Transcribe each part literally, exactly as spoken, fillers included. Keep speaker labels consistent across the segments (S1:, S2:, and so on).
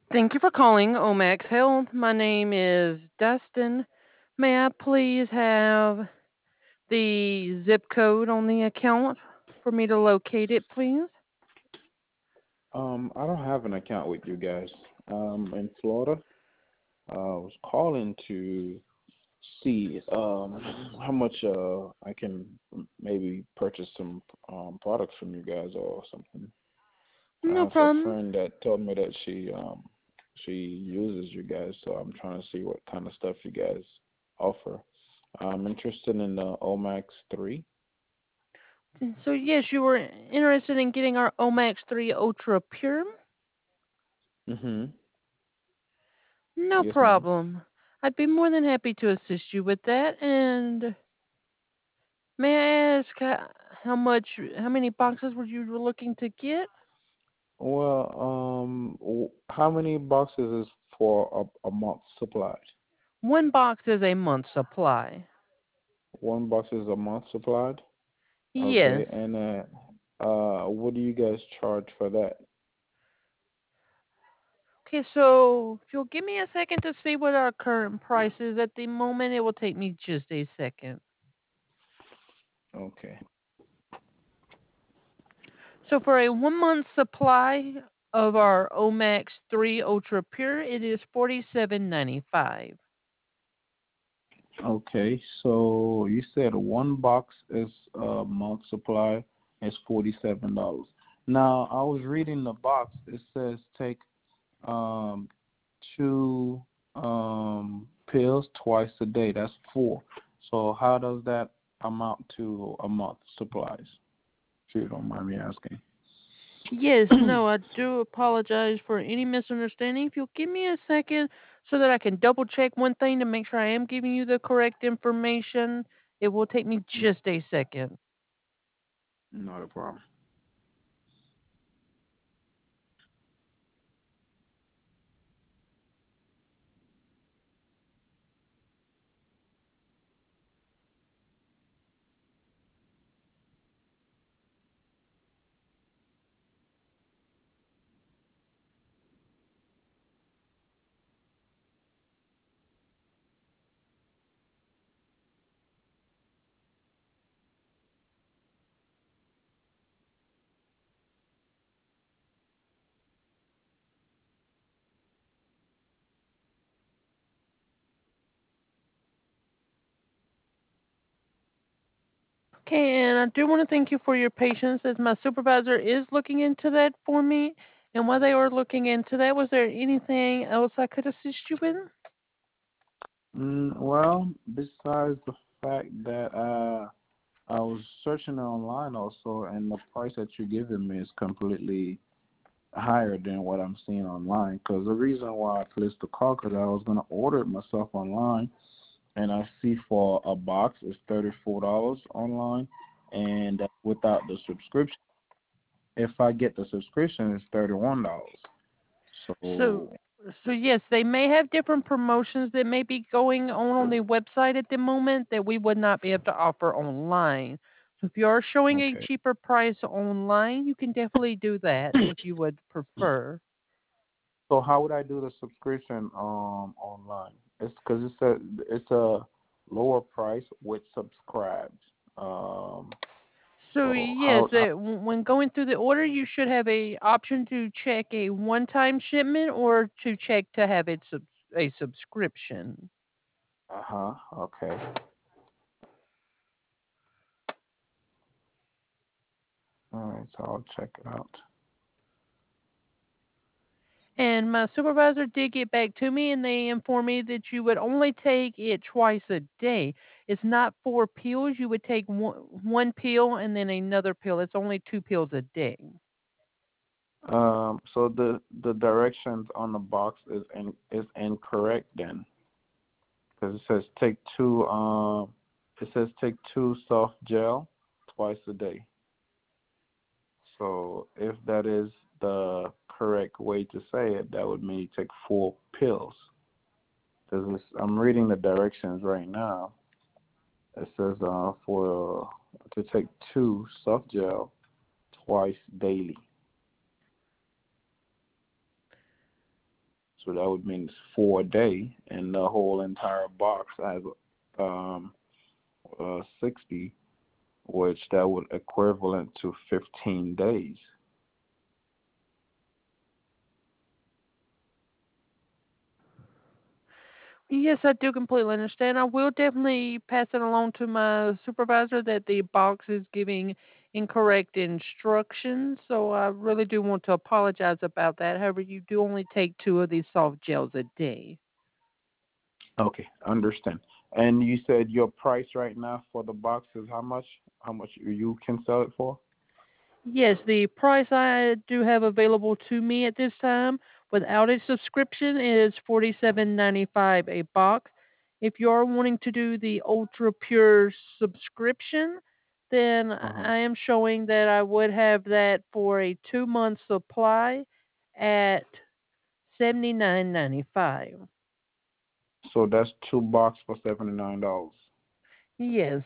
S1: Thank you for calling Omax Health. My name is Dustin. May I please have the zip code on the account for me to locate it, please?
S2: Um, I don't have an account with you guys. Um, in Florida, uh, I was calling to see um how much uh I can maybe purchase some um products from you guys or something. I
S1: No
S2: have a
S1: problem.
S2: friend that told me that she um she uses you guys, so I'm trying to see what kind of stuff you guys offer. I'm interested in the Omax three.
S1: So, yes, you were interested in getting our Omax three Ultra Pure?
S2: Mhm.
S1: No
S2: Yes, ma'am.
S1: problem. I'd be more than happy to assist you with that. And may I ask how, how much, how many boxes were you looking to get?
S2: Well, um, w- how many boxes is for a, a month supply?
S1: One box is a month supply.
S2: One box is a month supplied.
S1: Yes.
S2: Okay, and uh, uh, what do you guys charge for that?
S1: Okay, so if you'll give me a second to see what our current price is at the moment, it will take me just a second.
S2: Okay.
S1: So for a one month supply of our Omax three Ultra Pure, it is forty-seven ninety-five.
S2: Okay, so you said one box is a month supply is forty-seven dollars. Now I was reading the box. It says take um two um pills twice a day. That's four. So how does that amount to a month supplies? If you don't mind me asking.
S1: Yes, no, I do apologize for any misunderstanding. If you'll give me a second so that I can double check one thing to make sure I am giving you the correct information, it will take me just a second.
S2: Not a problem.
S1: Okay, and I do want to thank you for your patience as my supervisor is looking into that for me. And while they were looking into that, was there anything else I could assist you with?
S2: Mm, well, besides the fact that uh, I was searching online also, and the price that you're giving me is completely higher than what I'm seeing online. Because the reason why I placed the call, because I was gonna order it myself online, and I see for a box is thirty four dollars online, and that's without the subscription. If I get the subscription, it's thirty one dollars.
S1: So,
S2: So
S1: so yes, they may have different promotions that may be going on on the website at the moment that we would not be able to offer online. So if you are showing a
S2: okay.
S1: cheaper price online, you can definitely do that if you would prefer.
S2: So how would I do the subscription um online? It's because it's a it's a lower price with subscribes. Um,
S1: So
S2: so
S1: yes,
S2: how how
S1: uh, w- when going through the order, you should have a option to check a one-time shipment or to check to have it sub- a subscription.
S2: uh huh okay. All right, so I'll check it out.
S1: And my supervisor did get back to me and they informed me that you would only take it twice a day. It's not four pills. You would take one, one pill and then another pill. It's only two pills a day.
S2: Um, so the the directions on the box is in, is incorrect then, because it says take two um it says take two soft gel twice a day. So if that is the correct way to say it, that would mean you take four pills. Because I'm reading the directions right now. It says uh, for to take two soft gel twice daily. So that would mean four a day, and the whole entire box has um uh sixty, which that would equivalent to fifteen days.
S1: Yes, I do completely understand. I will definitely pass it along to my supervisor that the box is giving incorrect instructions. So I really do want to apologize about that. However, you do only take two of these soft gels a day.
S2: Okay, understand. And you said your price right now for the box is how much? How much you can sell it for?
S1: Yes, the price I do have available to me at this time without a subscription is forty-seven ninety-five a box. If you are wanting to do the Ultra Pure subscription, then
S2: Uh huh.
S1: I am showing that I would have that for a two month supply at seventy-nine ninety-five.
S2: So that's two box for seventy nine dollars.
S1: Yes,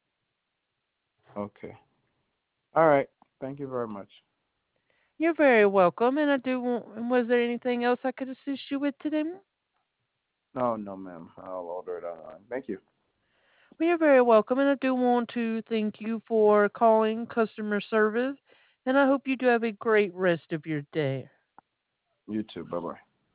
S2: Okay. All right. Thank you very much.
S1: you're very welcome. And I do want, was there anything else I could assist you with today?
S2: No, no, ma'am. I'll order it online. Thank you.
S1: Well, you're very welcome, and I do want to thank you for calling customer service, and I hope you do have a great rest of your day.
S2: You too. Bye bye.